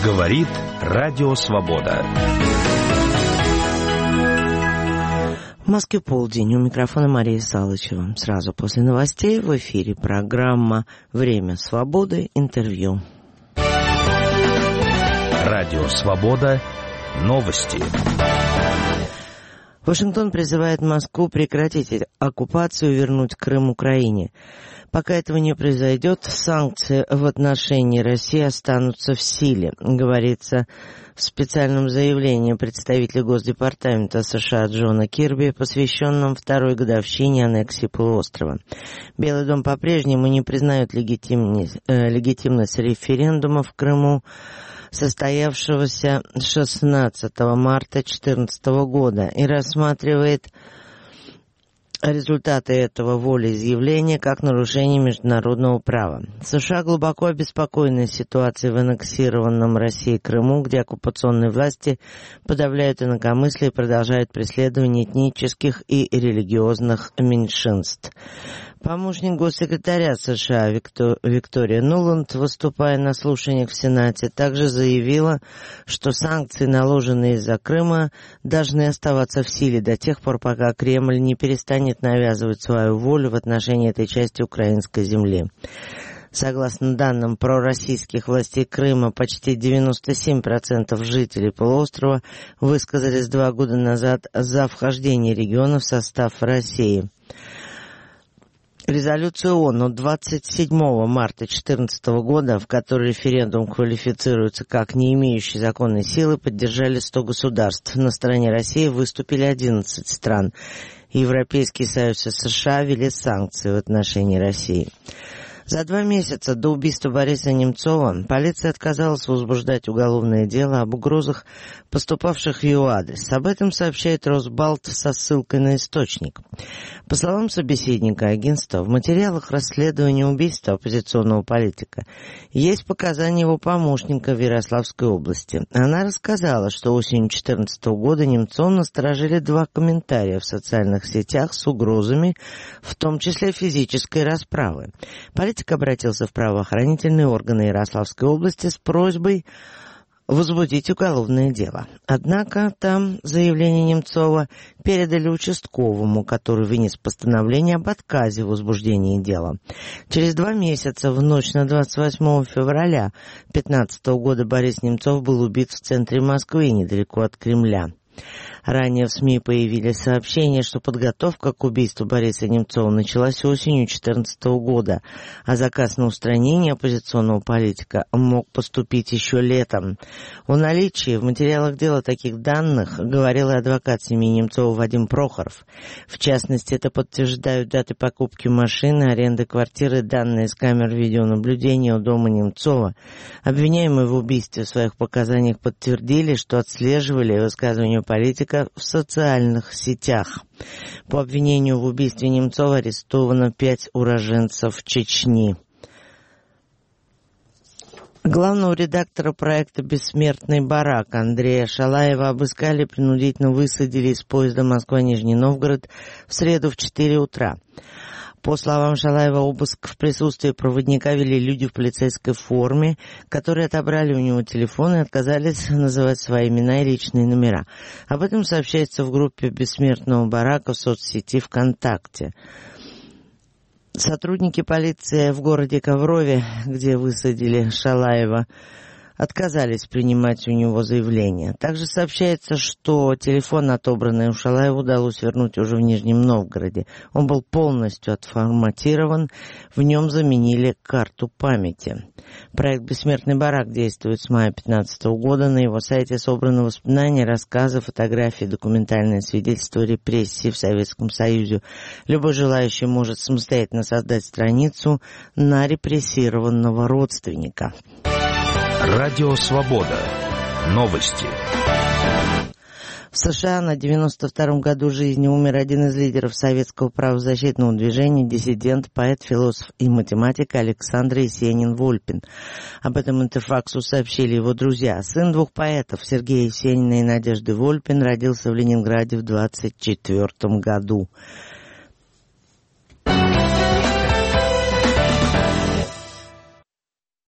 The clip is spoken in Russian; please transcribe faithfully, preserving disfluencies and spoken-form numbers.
Говорит Радио Свобода. В Москве полдень. У микрофона Мария Салычева. Сразу после новостей в эфире программа «Время свободы. Интервью». Радио Свобода. Новости. Вашингтон призывает Москву прекратить оккупацию и вернуть Крым Украине. Пока этого не произойдет, санкции в отношении России останутся в силе, говорится в специальном заявлении представителя Госдепартамента США Джона Кирби, посвященном второй годовщине аннексии полуострова. Белый дом по-прежнему не признает легитимность, э, легитимность референдума в Крыму, состоявшегося шестнадцатого марта две тысячи четырнадцатого года, и рассматривает результаты этого волеизъявления как нарушение международного права. США глубоко обеспокоены ситуацией в аннексированном Россией Крыму, где оккупационные власти подавляют инакомыслие и продолжают преследование этнических и религиозных меньшинств. Помощник госсекретаря США Виктория Нуланд, выступая на слушаниях в Сенате, также заявила, что санкции, наложенные из-за Крыма, должны оставаться в силе до тех пор, пока Кремль не перестанет навязывать свою волю в отношении этой части украинской земли. Согласно данным пророссийских властей Крыма, почти девяносто семь процентов жителей полуострова высказались два года назад за вхождение региона в состав России. Резолюция ООН от двадцать седьмого марта две тысячи четырнадцатого года, в которой референдум квалифицируется как не имеющий законной силы, поддержали сто государств. На стороне России выступили одиннадцать стран. Европейский Союз и США ввели санкции в отношении России. За два месяца до убийства Бориса Немцова полиция отказалась возбуждать уголовное дело об угрозах, поступавших в ее адрес. Об этом сообщает Росбалт со ссылкой на источник. По словам собеседника агентства, в материалах расследования убийства оппозиционного политика есть показания его помощника в Ярославской области. Она рассказала, что осенью две тысячи четырнадцатого года Немцова насторожили два комментария в социальных сетях с угрозами, в том числе физической расправы. Политик обратился в правоохранительные органы Ярославской области с просьбой возбудить уголовное дело. Однако там заявление Немцова передали участковому, который вынес постановление об отказе в возбуждении дела. Через два месяца, в ночь на двадцать восьмого февраля две тысячи пятнадцатого года, Борис Немцов был убит в центре Москвы, недалеко от Кремля. Ранее в СМИ появились сообщения, что подготовка к убийству Бориса Немцова началась осенью две тысячи четырнадцатого года, а заказ на устранение оппозиционного политика мог поступить еще летом. О наличии в материалах дела таких данных говорил и адвокат семьи Немцова Вадим Прохоров. В частности, это подтверждают даты покупки машины, аренды квартиры, данные с камер видеонаблюдения у дома Немцова. Обвиняемые в убийстве в своих показаниях подтвердили, что отслеживали высказывания политика в социальных сетях. По обвинению в убийстве Немцова арестовано пять уроженцев Чечни. Главного редактора проекта «Бессмертный барак» Андрея Шалаева обыскали и принудительно высадили из поезда Москва-Нижний Новгород в среду в четыре утра. По словам Шалаева, обыск в присутствии проводника вели люди в полицейской форме, которые отобрали у него телефон и отказались называть свои имена и личные номера. Об этом сообщается в группе «Бессмертного барака» в соцсети ВКонтакте. Сотрудники полиции в городе Коврове, где высадили Шалаева, отказались принимать у него заявление. Также сообщается, что телефон, отобранный у Шалаева, удалось вернуть уже в Нижнем Новгороде. Он был полностью отформатирован, в нем заменили карту памяти. Проект «Бессмертный барак» действует с мая две тысячи пятнадцатого года. На его сайте собраны воспоминания, рассказы, фотографии, документальные свидетельства репрессий в Советском Союзе. Любой желающий может самостоятельно создать страницу на репрессированного родственника. Радио Свобода. Новости. В США на девяносто втором году жизни умер один из лидеров советского правозащитного движения, диссидент, поэт, философ и математик Александр Есенин-Вольпин. Об этом Интерфаксу сообщили его друзья. Сын двух поэтов, Сергея Есенина и Надежды Вольпин, родился в Ленинграде в двадцать четвертом году.